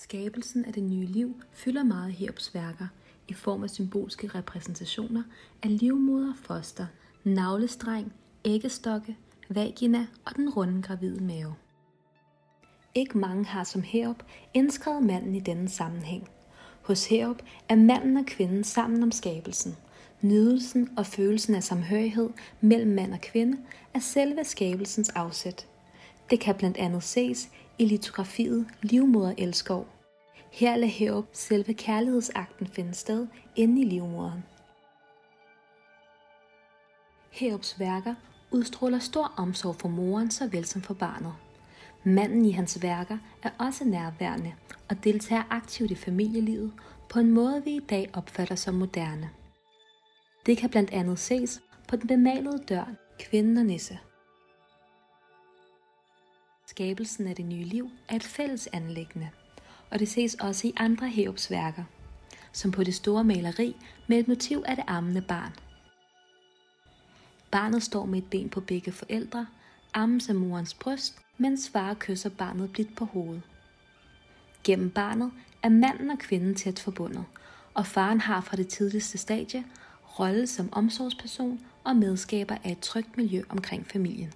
Skabelsen af det nye liv fylder meget i Heops værker i form af symbolske repræsentationer af livmoder, foster, navlestreng, æggestokke, vagina og den runde gravide mave. Ikke mange har som Heop indskrevet manden i denne sammenhæng. Hos Heop er manden og kvinden sammen om skabelsen. Nydelsen og følelsen af samhørighed mellem mand og kvinde er selve skabelsens afsæt. Det kan blandt andet ses i litografiet Livmoder Elskov. Her lader Heop selve kærlighedsakten finde sted inde i livmoderen. Heops værker udstråler stor omsorg for moren såvel som for barnet. Manden i hans værker er også nærværende og deltager aktivt i familielivet på en måde, vi i dag opfatter som moderne. Det kan blandt andet ses på den bemalede dør, Kvinden og Nisse. Skabelsen af det nye liv er et fælles anliggende, og det ses også i andre Heops værker, som på det store maleri med et motiv af det ammende barn. Barnet står med et ben på begge forældre, ammes af morens bryst, mens far kysser barnet blidt på hovedet. Gennem barnet er manden og kvinden tæt forbundet, og faren har fra det tidligste stadie rolle som omsorgsperson og medskaber af et trygt miljø omkring familien.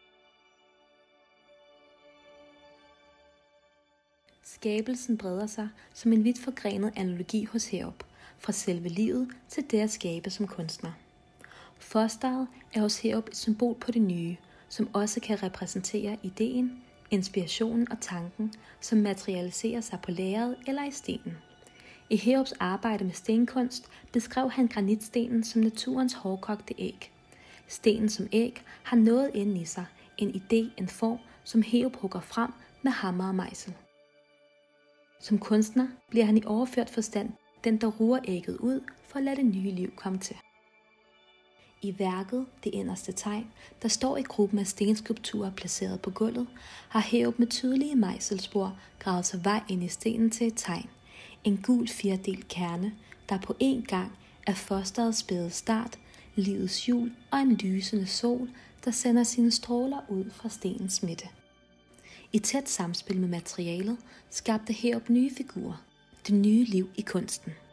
Skabelsen breder sig som en vidt forgrenet analogi hos Heop, fra selve livet til det at skabe som kunstner. Fosteret er hos Heop et symbol på det nye, som også kan repræsentere ideen, inspirationen og tanken, som materialiserer sig på lærredet eller i stenen. I Heops arbejde med stenkunst beskrev han granitstenen som naturens hårdkogte æg. Stenen som æg har noget inde i sig, en idé, en form, som Heop hugger frem med hammer og mejsel. Som kunstner bliver han i overført forstand den, der ruger ægget ud for at lade det nye liv komme til. I værket, Det inderste tegn, der står i gruppen af stenskulpturer placeret på gulvet, har Heop med tydelige mejselspor gravet sig vej ind i stenen til et tegn. En gul firedelt kerne, der på én gang er fosterets spæde start, livets hjul og en lysende sol, der sender sine stråler ud fra stenens midte. I tæt samspil med materialet skabte Heop nye figurer, det nye liv i kunsten.